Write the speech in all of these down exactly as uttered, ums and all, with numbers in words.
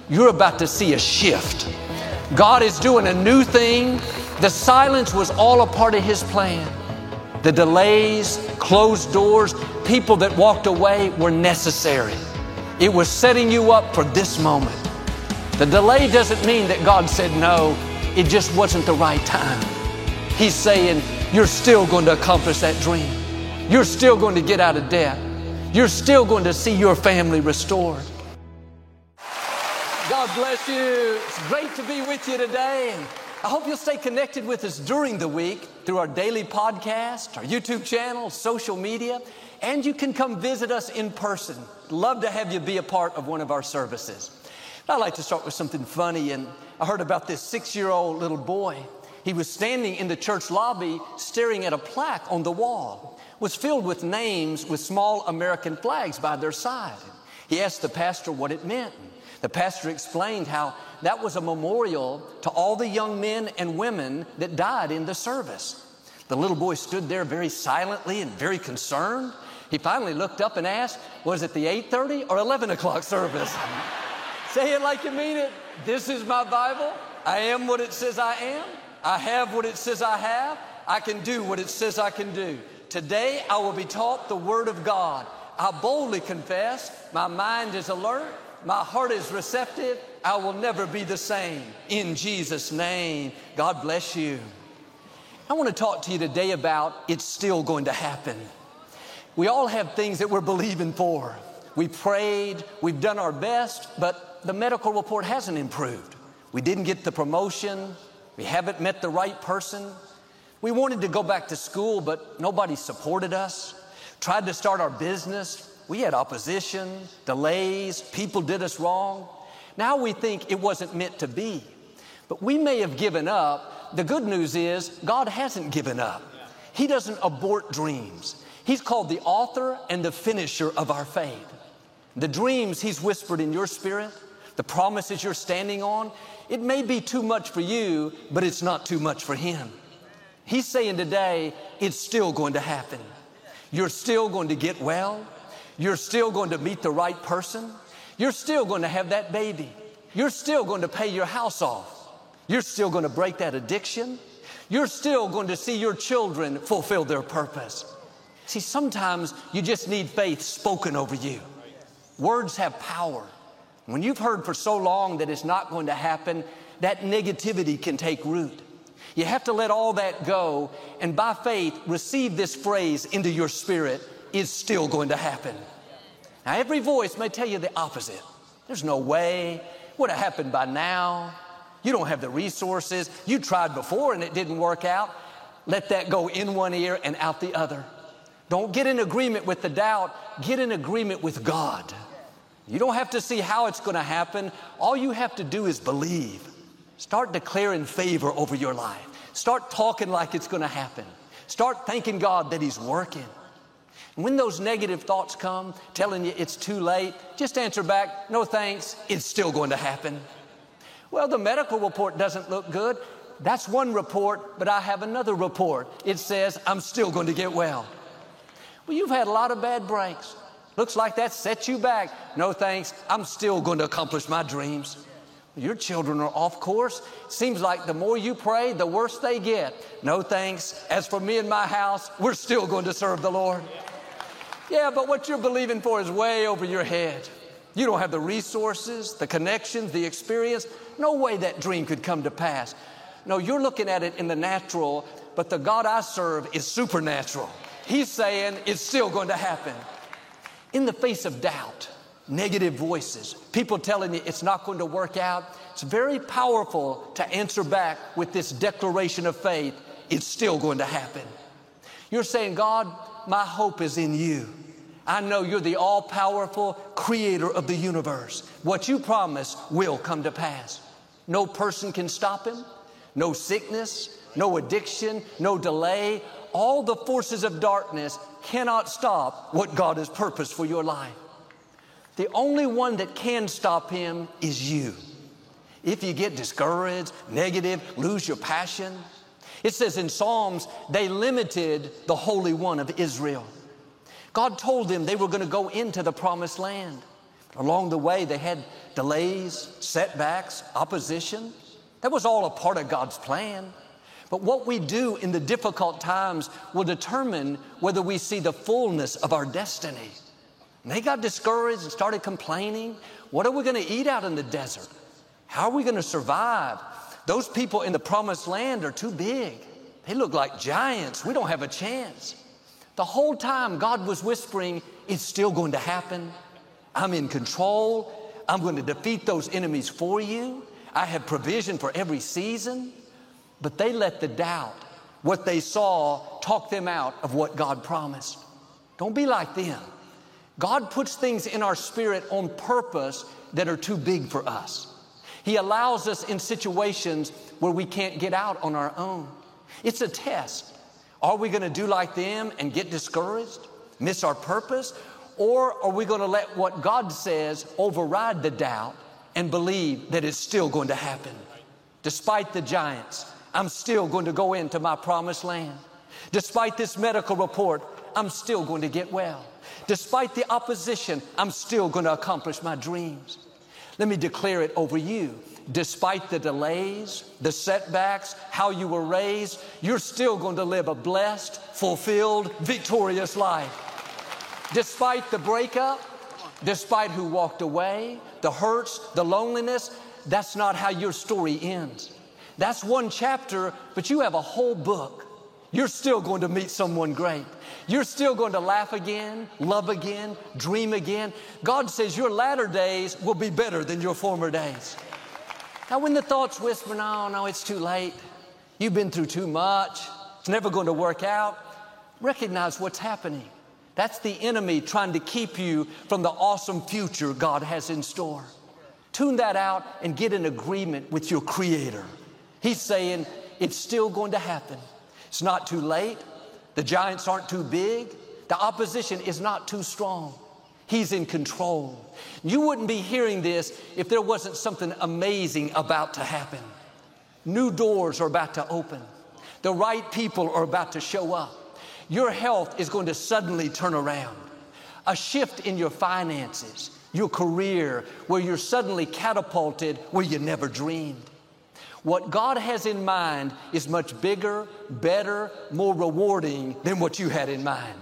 you're about to see a shift. God is doing a new thing. The silence was all a part of His plan. The delays, closed doors, people that walked away were necessary. It was setting you up for this moment. The delay doesn't mean that God said no. It just wasn't the right time. He's saying, you're still going to accomplish that dream. You're still going to get out of debt. You're still going to see your family restored. God bless you. It's great to be with you today. And I hope you'll stay connected with us during the week through our daily podcast, our YouTube channel, social media, and you can come visit us in person. Love to have you be a part of one of our services. I'd like to start with something funny. And I heard about this six-year-old little boy. He was standing in the church lobby staring at a plaque on the wall. It was filled with names with small American flags by their side. He asked the pastor what it meant. The pastor explained how that was a memorial to all the young men and women that died in the service. The little boy stood there very silently and very concerned. He finally looked up and asked, was it the eight thirty or eleven o'clock service? Say it like you mean it. This is my Bible. I am what it says I am. I have what it says I have. I can do what it says I can do. Today I will be taught the Word of God. I boldly confess, my mind is alert. My heart is receptive. I will never be the same. In Jesus' name, God bless you. I want to talk to you today about it's still going to happen. We all have things that we're believing for. We prayed, we've done our best, but the medical report hasn't improved. We didn't get the promotion. We haven't met the right person. We wanted to go back to school, but nobody supported us. Tried to start our business. We had opposition, delays, people did us wrong. Now we think it wasn't meant to be. But we may have given up. The good news is God hasn't given up. He doesn't abort dreams. He's called the author and the finisher of our faith. The dreams He's whispered in your spirit, the promises you're standing on, it may be too much for you, but it's not too much for Him. He's saying today, it's still going to happen. You're still going to get well. You're still going to meet the right person. You're still going to have that baby. You're still going to pay your house off. You're still going to break that addiction. You're still going to see your children fulfill their purpose. See, sometimes you just need faith spoken over you. Words have power. When you've heard for so long that it's not going to happen, that negativity can take root. You have to let all that go and by faith receive this phrase into your spirit. Is still going to happen. Now, every voice may tell you the opposite. There's no way. It would have happened by now. You don't have the resources. You tried before and it didn't work out. Let that go in one ear and out the other. Don't get in agreement with the doubt. Get in agreement with God. You don't have to see how it's going to happen. All you have to do is believe. Start declaring favor over your life. Start talking like it's going to happen. Start thanking God that He's working. When those negative thoughts come, telling you it's too late, just answer back, no thanks, it's still going to happen. Well, the medical report doesn't look good. That's one report, but I have another report. It says I'm still going to get well. Well, you've had a lot of bad breaks. Looks like that set you back. No thanks, I'm still going to accomplish my dreams. Your children are off course. Seems like the more you pray, the worse they get. No thanks, as for me and my house, we're still going to serve the Lord. Yeah, but what you're believing for is way over your head. You don't have the resources, the connections, the experience. No way that dream could come to pass. No, you're looking at it in the natural, but the God I serve is supernatural. He's saying it's still going to happen. In the face of doubt, negative voices, people telling you it's not going to work out, it's very powerful to answer back with this declaration of faith. It's still going to happen. You're saying, God, my hope is in you. I know you're the all-powerful creator of the universe. What you promise will come to pass. No person can stop Him. No sickness, no addiction, no delay. All the forces of darkness cannot stop what God has purposed for your life. The only one that can stop Him is you. If you get discouraged, negative, lose your passion. It says in Psalms, they limited the Holy One of Israel. God told them they were going to go into the promised land. Along the way, they had delays, setbacks, opposition. That was all a part of God's plan. But what we do in the difficult times will determine whether we see the fullness of our destiny. And they got discouraged and started complaining. What are we going to eat out in the desert? How are we going to survive? Those people in the promised land are too big. They look like giants. We don't have a chance. The whole time God was whispering, it's still going to happen. I'm in control. I'm going to defeat those enemies for you. I have provision for every season. But they let the doubt, what they saw, talk them out of what God promised. Don't be like them. God puts things in our spirit on purpose that are too big for us. He allows us in situations where we can't get out on our own. It's a test. Are we going to do like them and get discouraged, miss our purpose? Or are we going to let what God says override the doubt and believe that it's still going to happen? Despite the giants, I'm still going to go into my promised land. Despite this medical report, I'm still going to get well. Despite the opposition, I'm still going to accomplish my dreams. Let me declare it over you. Despite the delays, the setbacks, how you were raised, you're still going to live a blessed, fulfilled, victorious life. Despite the breakup, despite who walked away, the hurts, the loneliness, that's not how your story ends. That's one chapter, but you have a whole book. You're still going to meet someone great. You're still going to laugh again, love again, dream again. God says your latter days will be better than your former days. Now, when the thoughts whisper, no, no, it's too late. You've been through too much. It's never going to work out. Recognize what's happening. That's the enemy trying to keep you from the awesome future God has in store. Tune that out and get in agreement with your Creator. He's saying it's still going to happen. It's not too late. The giants aren't too big. The opposition is not too strong. He's in control. You wouldn't be hearing this if there wasn't something amazing about to happen. New doors are about to open. The right people are about to show up. Your health is going to suddenly turn around. A shift in your finances, your career, where you're suddenly catapulted where you never dreamed. What God has in mind is much bigger, better, more rewarding than what you had in mind.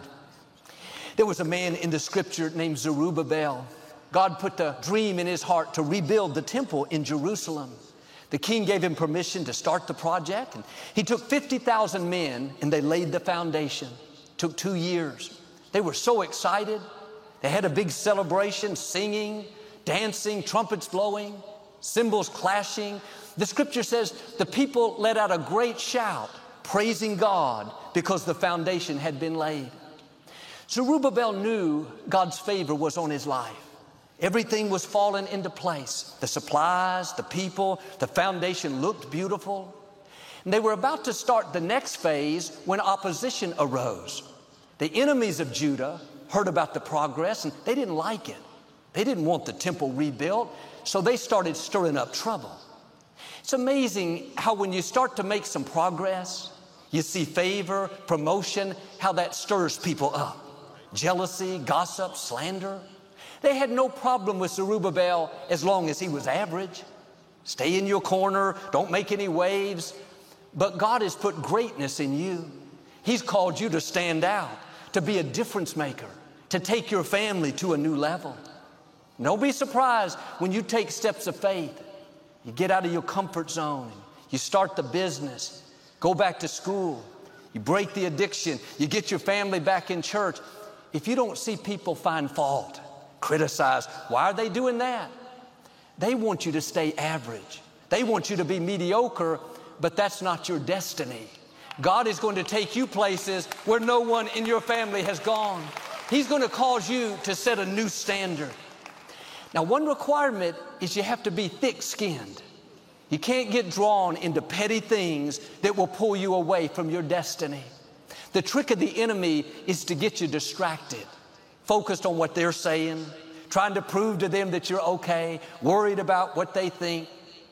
There was a man in the scripture named Zerubbabel. God put the dream in his heart to rebuild the temple in Jerusalem. The king gave him permission to start the project, and he took fifty thousand men and they laid the foundation. It took two years. They were so excited. They had a big celebration, singing, dancing, trumpets blowing, cymbals clashing. The scripture says the people let out a great shout, praising God because the foundation had been laid. Zerubbabel knew God's favor was on his life. Everything was falling into place. The supplies, the people, the foundation looked beautiful. And they were about to start the next phase when opposition arose. The enemies of Judah heard about the progress and they didn't like it. They didn't want the temple rebuilt, so they started stirring up trouble. It's amazing how when you start to make some progress, you see favor, promotion, how that stirs people up. Jealousy, gossip, slander. They had no problem with Zerubbabel as long as he was average. Stay in your corner, don't make any waves. But God has put greatness in you. He's called you to stand out, to be a difference maker, to take your family to a new level. Don't be surprised when you take steps of faith. You get out of your comfort zone. You start the business. Go back to school. You break the addiction. You get your family back in church. If you don't see people find fault, criticize, why are they doing that? They want you to stay average. They want you to be mediocre, but that's not your destiny. God is going to take you places where no one in your family has gone. He's going to cause you to set a new standard. Now, one requirement is you have to be thick-skinned. You can't get drawn into petty things that will pull you away from your destiny. The trick of the enemy is to get you distracted, focused on what they're saying, trying to prove to them that you're okay, worried about what they think.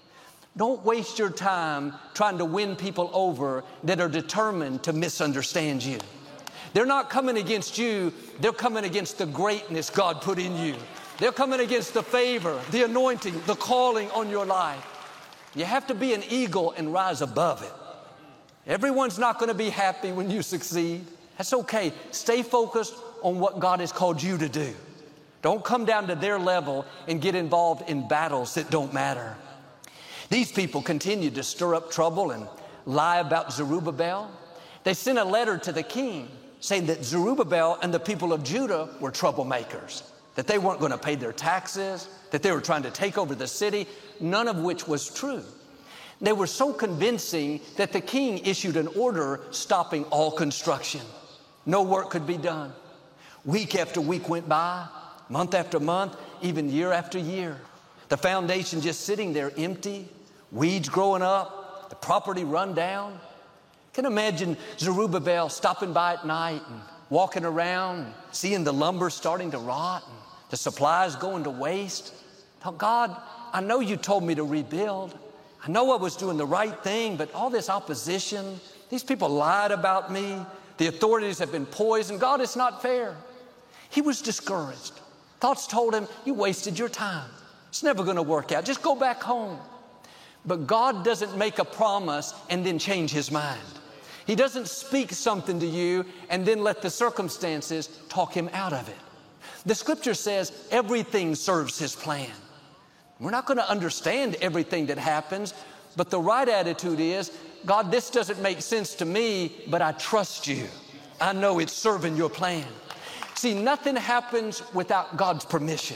Don't waste your time trying to win people over that are determined to misunderstand you. They're not coming against you, they're coming against the greatness God put in you. They're coming against the favor, the anointing, the calling on your life. You have to be an eagle and rise above it. Everyone's not going to be happy when you succeed. That's okay. Stay focused on what God has called you to do. Don't come down to their level and get involved in battles that don't matter. These people continued to stir up trouble and lie about Zerubbabel. They sent a letter to the king saying that Zerubbabel and the people of Judah were troublemakers, that they weren't going to pay their taxes, that they were trying to take over the city, none of which was true. They were so convincing that the king issued an order stopping all construction. No work could be done. Week after week went by, month after month, even year after year. The foundation just sitting there empty, weeds growing up, the property run down. Can imagine Zerubbabel stopping by at night and walking around, seeing the lumber starting to rot and the supplies going to waste. Thought, God, I know you told me to rebuild. I know I was doing the right thing, but all this opposition, these people lied about me. The authorities have been poisoned. God, it's not fair. He was discouraged. Thoughts told him, you wasted your time. It's never going to work out. Just go back home. But God doesn't make a promise and then change his mind. He doesn't speak something to you and then let the circumstances talk him out of it. The scripture says everything serves his plan. We're not going to understand everything that happens, but the right attitude is, God, this doesn't make sense to me, but I trust you. I know it's serving your plan. See, nothing happens without God's permission.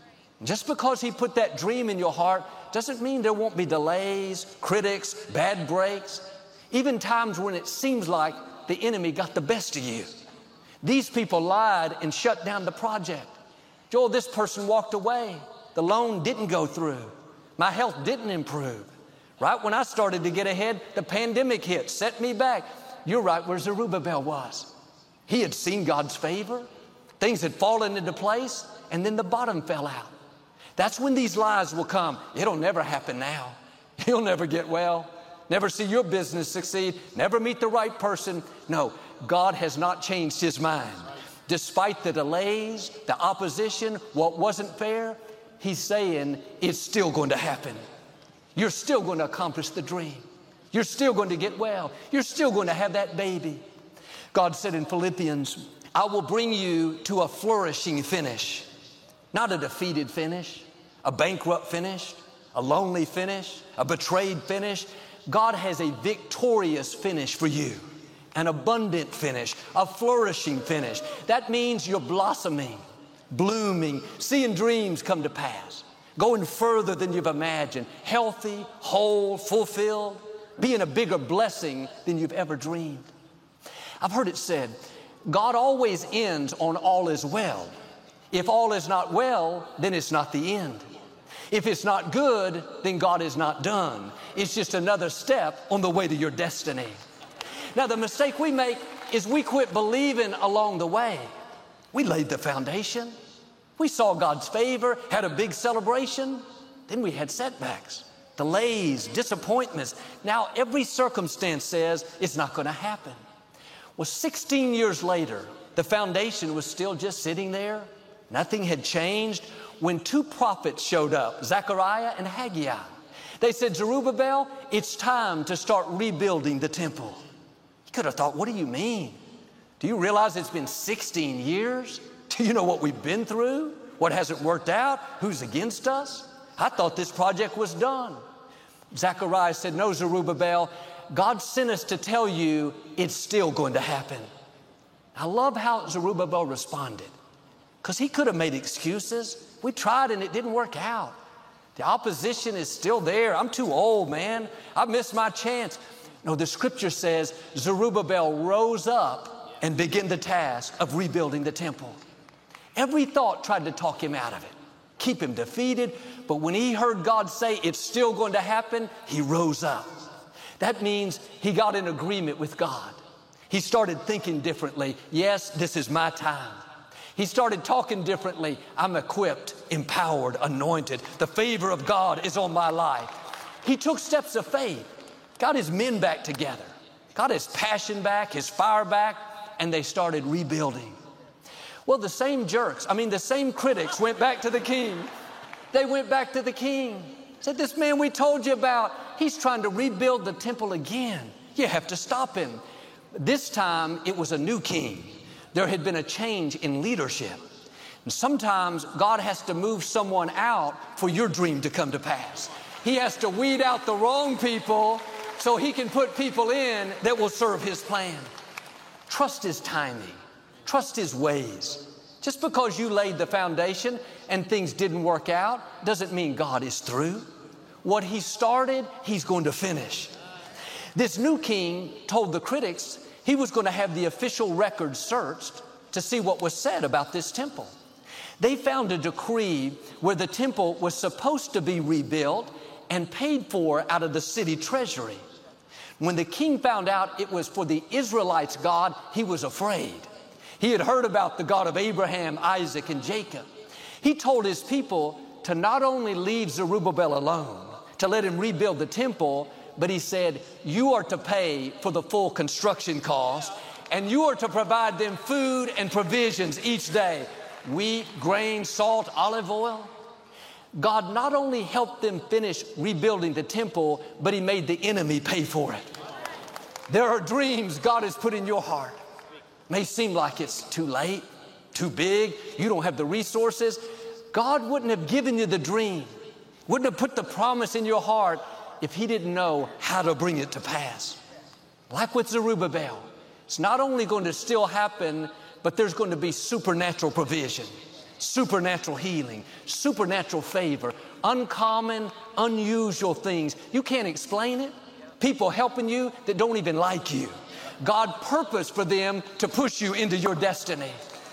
Just because he put that dream in your heart doesn't mean there won't be delays, critics, bad breaks, even times when it seems like the enemy got the best of you. These people lied and shut down the project. Joel, this person walked away. The loan didn't go through. My health didn't improve. Right when I started to get ahead, the pandemic hit, set me back. You're right where Zerubbabel was. He had seen God's favor. Things had fallen into place, and then the bottom fell out. That's when these lies will come. It'll never happen now. You'll never get well. Never see your business succeed. Never meet the right person. No, God has not changed his mind. Despite the delays, the opposition, what wasn't fair, he's saying it's still going to happen. You're still going to accomplish the dream. You're still going to get well. You're still going to have that baby. God said in Philippians, I will bring you to a flourishing finish, not a defeated finish, a bankrupt finish, a lonely finish, a betrayed finish. God has a victorious finish for you, an abundant finish, a flourishing finish. That means you're blossoming, blooming, seeing dreams come to pass, going further than you've imagined, healthy, whole, fulfilled, being a bigger blessing than you've ever dreamed. I've heard it said, God always ends on all is well. If all is not well, then it's not the end. If it's not good, then God is not done. It's just another step on the way to your destiny. Now, the mistake we make is we quit believing along the way. We laid the foundation. We saw God's favor, had a big celebration. Then we had setbacks, delays, disappointments. Now every circumstance says it's not going to happen. Well, sixteen years later, the foundation was still just sitting there. Nothing had changed when two prophets showed up, Zechariah and Haggai. They said, Zerubbabel, it's time to start rebuilding the temple. You could have thought, what do you mean? Do you realize it's been sixteen years? Do you know what we've been through? What hasn't worked out? Who's against us? I thought this project was done. Zechariah said, no, Zerubbabel, God sent us to tell you it's still going to happen. I love how Zerubbabel responded, because he could have made excuses. We tried and it didn't work out. The opposition is still there. I'm too old, man. I missed my chance. No, the scripture says Zerubbabel rose up and began the task of rebuilding the temple. Every thought tried to talk him out of it, keep him defeated. But when he heard God say it's still going to happen, he rose up. That means he got in agreement with God. He started thinking differently. Yes, this is my time. He started talking differently. I'm equipped, empowered, anointed. The favor of God is on my life. He took steps of faith, got his men back together, got his passion back, his fire back, and they started rebuilding. Well, the same jerks, I mean, the same critics went back to the king. They went back to the king. Said, this man we told you about, he's trying to rebuild the temple again. You have to stop him. This time, it was a new king. There had been a change in leadership. And sometimes God has to move someone out for your dream to come to pass. He has to weed out the wrong people so he can put people in that will serve his plan. Trust his timing. Trust his ways. Just because you laid the foundation and things didn't work out doesn't mean God is through. What he started, he's going to finish. This new king told the critics he was going to have the official records searched to see what was said about this temple. They found a decree where the temple was supposed to be rebuilt and paid for out of the city treasury. When the king found out it was for the Israelites' God, he was afraid. He had heard about the God of Abraham, Isaac, and Jacob. He told his people to not only leave Zerubbabel alone, to let him rebuild the temple, but he said, you are to pay for the full construction cost, and you are to provide them food and provisions each day. Wheat, grain, salt, olive oil. God not only helped them finish rebuilding the temple, but he made the enemy pay for it. There are dreams God has put in your heart. May seem like it's too late, too big, you don't have the resources. God wouldn't have given you the dream, wouldn't have put the promise in your heart if he didn't know how to bring it to pass. Like with Zerubbabel, it's not only going to still happen, but there's going to be supernatural provision, supernatural healing, supernatural favor, uncommon, unusual things. You can't explain it. People helping you that don't even like you. God purposed for them to push you into your destiny.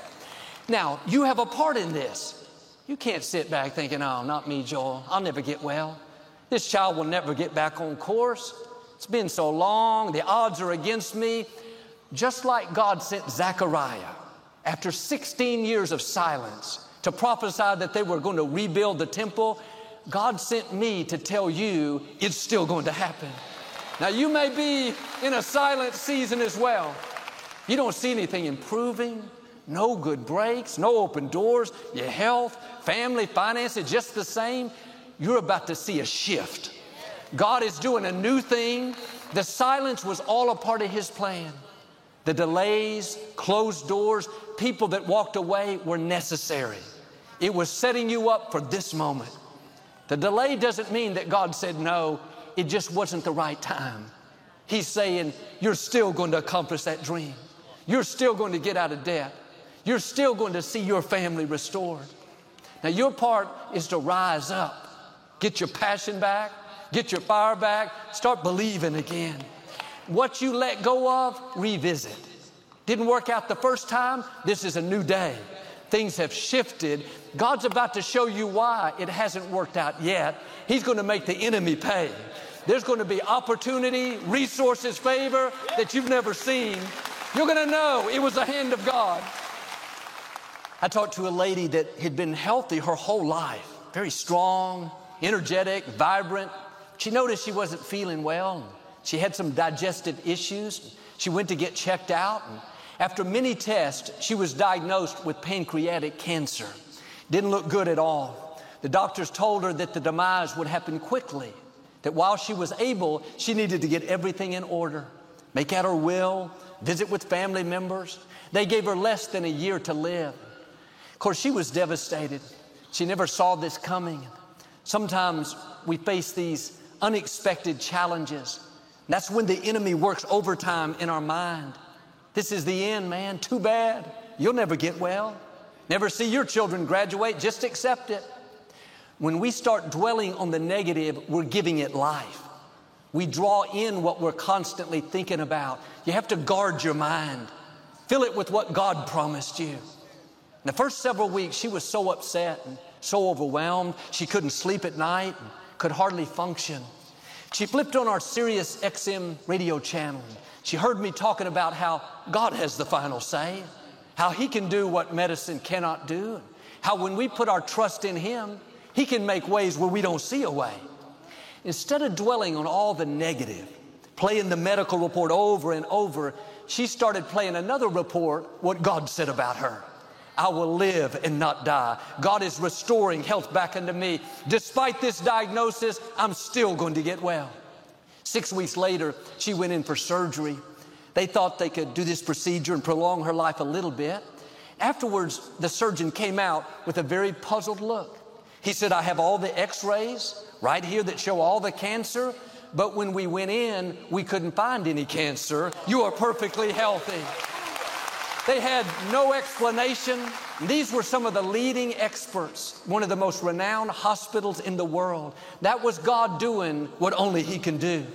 Now, you have a part in this. You can't sit back thinking, oh, not me, Joel. I'll never get well. This child will never get back on course. It's been so long. The odds are against me. Just like God sent Zechariah after sixteen years of silence to prophesy that they were going to rebuild the temple, God sent me to tell you it's still going to happen. Now, you may be in a silent season as well. You don't see anything improving, no good breaks, no open doors, your health, family, finances, just the same. You're about to see a shift. God is doing a new thing. The silence was all a part of his plan. The delays, closed doors, people that walked away were necessary. It was setting you up for this moment. The delay doesn't mean that God said no. It just wasn't the right time. He's saying, you're still going to accomplish that dream. You're still going to get out of debt. You're still going to see your family restored. Now, your part is to rise up, get your passion back, get your fire back, start believing again. What you let go of, revisit. Didn't work out the first time, this is a new day. Things have shifted. God's about to show you why it hasn't worked out yet. He's going to make the enemy pay. There's going to be opportunity, resources, favor that you've never seen. You're going to know it was the hand of God. I talked to a lady that had been healthy her whole life, very strong, energetic, vibrant. She noticed she wasn't feeling well. She had some digestive issues. She went to get checked out. And after many tests, she was diagnosed with pancreatic cancer. Didn't look good at all. The doctors told her that the demise would happen quickly, that while she was able, she needed to get everything in order, make out her will, visit with family members. They gave her less than a year to live. Of course, she was devastated. She never saw this coming. Sometimes we face these unexpected challenges. That's when the enemy works overtime in our mind. This is the end, man. Too bad. You'll never get well. Never see your children graduate. Just accept it. When we start dwelling on the negative, we're giving it life. We draw in what we're constantly thinking about. You have to guard your mind. Fill it with what God promised you. In the first several weeks, she was so upset and so overwhelmed. She couldn't sleep at night and could hardly function. She flipped on our Sirius X M radio channel. She heard me talking about how God has the final say, how he can do what medicine cannot do, how when we put our trust in him, he can make ways where we don't see a way. Instead of dwelling on all the negative, playing the medical report over and over, she started playing another report, what God said about her, I will live and not die. God is restoring health back into me. Despite this diagnosis, I'm still going to get well. Six weeks later, she went in for surgery. They thought they could do this procedure and prolong her life a little bit. Afterwards, the surgeon came out with a very puzzled look. He said, I have all the x-rays right here that show all the cancer, but when we went in, we couldn't find any cancer. You are perfectly healthy. They had no explanation. These were some of the leading experts, one of the most renowned hospitals in the world. That was God doing what only He can do.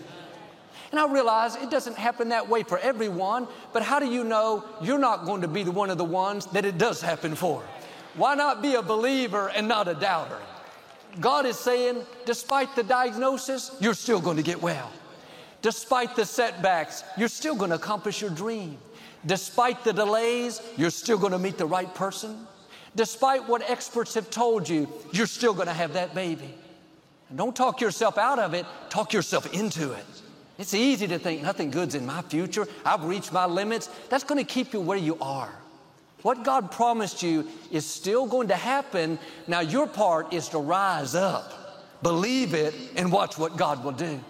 And I realize it doesn't happen that way for everyone, but how do you know you're not going to be the one of the ones that it does happen for? Why not be a believer and not a doubter? God is saying, despite the diagnosis, you're still going to get well. Despite the setbacks, you're still going to accomplish your dream. Despite the delays, you're still going to meet the right person. Despite what experts have told you, you're still going to have that baby. And don't talk yourself out of it, talk yourself into it. It's easy to think nothing good's in my future. I've reached my limits. That's going to keep you where you are. What God promised you is still going to happen. Now your part is to rise up, believe it, and watch what God will do.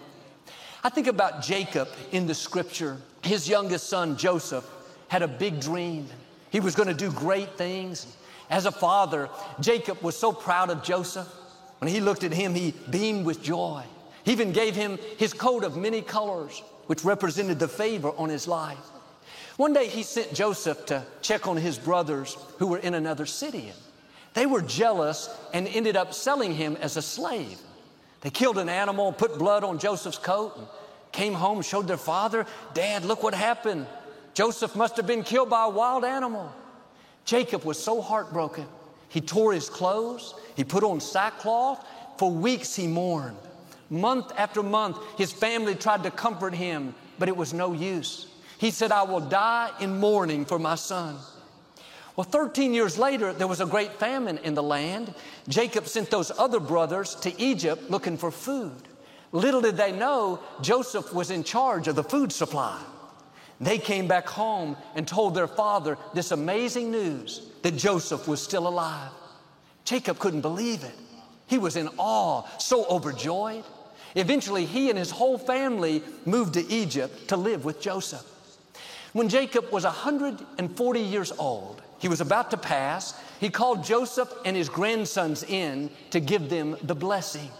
I think about Jacob in the scripture. His youngest son, Joseph, had a big dream. He was going to do great things. As a father, Jacob was so proud of Joseph. When he looked at him, he beamed with joy. He even gave him his coat of many colors, which represented the favor on his life. One day he sent Joseph to check on his brothers who were in another city. They were jealous and ended up selling him as a slave. They killed an animal, put blood on Joseph's coat, and came home, showed their father, Dad, look what happened. Joseph must have been killed by a wild animal. Jacob was so heartbroken. He tore his clothes. He put on sackcloth. For weeks he mourned. Month after month, his family tried to comfort him, but it was no use. He said, I will die in mourning for my son. Well, thirteen years later, there was a great famine in the land. Jacob sent those other brothers to Egypt looking for food. Little did they know, Joseph was in charge of the food supply. They came back home and told their father this amazing news that Joseph was still alive. Jacob couldn't believe it. He was in awe, so overjoyed. Eventually, he and his whole family moved to Egypt to live with Joseph. When Jacob was one hundred forty years old, he was about to pass. He called Joseph and his grandsons in to give them the blessing.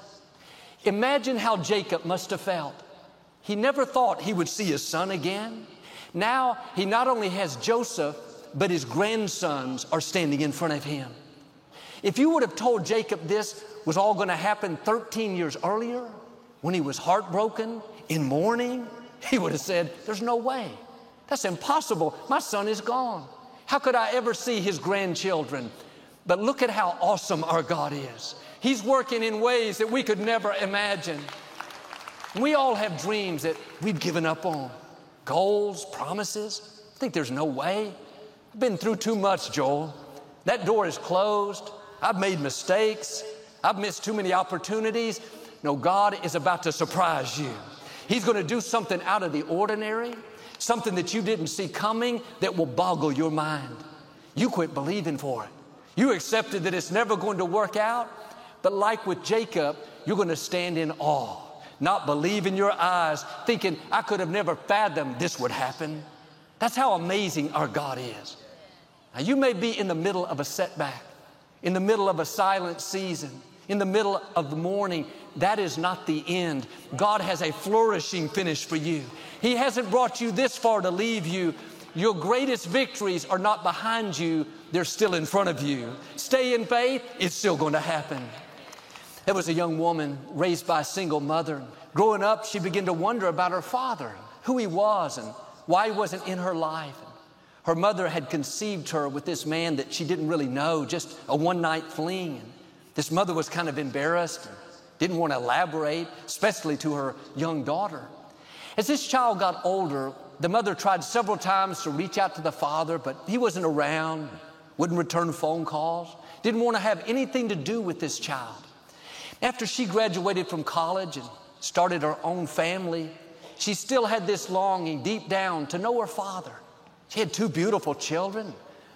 Imagine how Jacob must have felt. He never thought he would see his son again. Now he not only has Joseph, but his grandsons are standing in front of him. If you would have told Jacob this was all going to happen thirteen years earlier, when he was heartbroken, in mourning, he would have said, there's no way. That's impossible. My son is gone. How could I ever see his grandchildren? But look at how awesome our God is. He's working in ways that we could never imagine. We all have dreams that we've given up on. Goals, promises. I think there's no way. I've been through too much, Joel. That door is closed. I've made mistakes. I've missed too many opportunities. No, God is about to surprise you. He's going to do something out of the ordinary, something that you didn't see coming that will boggle your mind. You quit believing for it. You accepted that it's never going to work out, but like with Jacob, you're going to stand in awe, not believe in your eyes, thinking, I could have never fathomed this would happen. That's how amazing our God is. Now, you may be in the middle of a setback, in the middle of a silent season, in the middle of the morning. That is not the end. God has a flourishing finish for you. He hasn't brought you this far to leave you. Your greatest victories are not behind you. They're still in front of you. Stay in faith. It's still going to happen. There was a young woman raised by a single mother. Growing up, she began to wonder about her father, who he was and why he wasn't in her life. Her mother had conceived her with this man that she didn't really know, just a one-night fling. And this mother was kind of embarrassed and didn't want to elaborate, especially to her young daughter. As this child got older, the mother tried several times to reach out to the father, but he wasn't around, wouldn't return phone calls, didn't want to have anything to do with this child. After she graduated from college and started her own family, she still had this longing deep down to know her father. She had two beautiful children.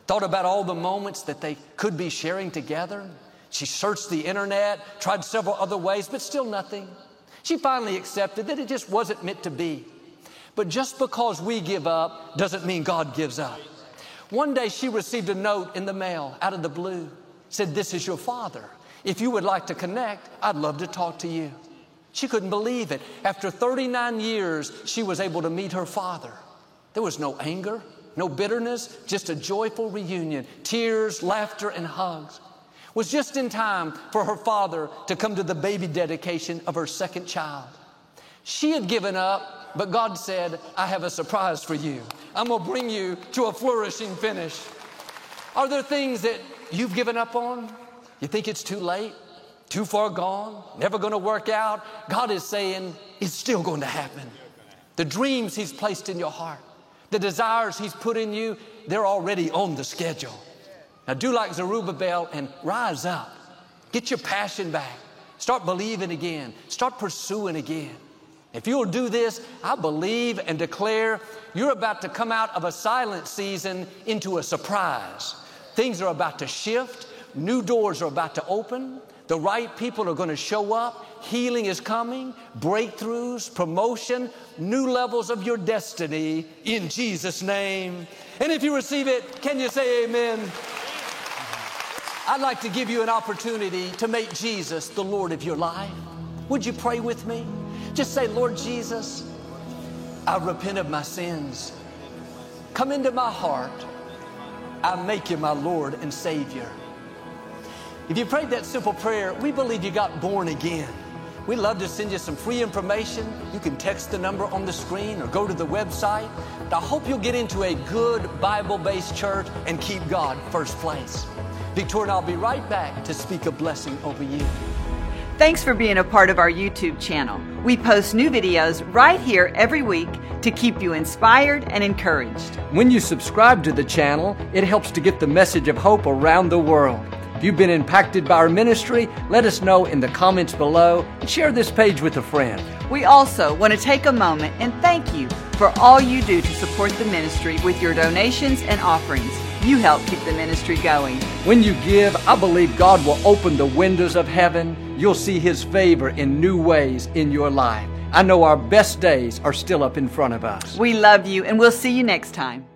thought about all the moments that they could be sharing together. She searched the internet, tried several other ways, but still nothing. She finally accepted that it just wasn't meant to be. But just because we give up doesn't mean God gives up. One day she received a note in the mail out of the blue. It said, "This is your father. If you would like to connect, I'd love to talk to you." She couldn't believe it. After thirty-nine years, she was able to meet her father. There was no anger, no bitterness, just a joyful reunion, tears, laughter, and hugs. It was just in time for her father to come to the baby dedication of her second child. She had given up, but God said, "I have a surprise for you. I'm going to bring you to a flourishing finish." Are there things that you've given up on? You think it's too late, too far gone, never going to work out? God is saying it's still going to happen. The dreams He's placed in your heart, the desires He's put in you, they're already on the schedule. Now do like Zerubbabel and rise up. Get your passion back. Start believing again. Start pursuing again. If you'll do this, I believe and declare you're about to come out of a silent season into a surprise. Things are about to shift. New doors are about to open. The right people are going to show up. Healing is coming. Breakthroughs, promotion, new levels of your destiny in Jesus' name. And if you receive it, can you say amen? I'd like to give you an opportunity to make Jesus the Lord of your life. Would you pray with me? Just say, "Lord Jesus, I repent of my sins. Come into my heart. I make you my Lord and Savior." If you prayed that simple prayer, we believe you got born again. We'd love to send you some free information. You can text the number on the screen or go to the website. But I hope you'll get into a good Bible-based church and keep God first place. Victoria and I'll be right back to speak a blessing over you. Thanks for being a part of our YouTube channel. We post new videos right here every week to keep you inspired and encouraged. When you subscribe to the channel, it helps to get the message of hope around the world. If you've been impacted by our ministry, let us know in the comments below and share this page with a friend. We also want to take a moment and thank you for all you do to support the ministry with your donations and offerings. You help keep the ministry going. When you give, I believe God will open the windows of heaven. You'll see His favor in new ways in your life. I know our best days are still up in front of us. We love you, and we'll see you next time.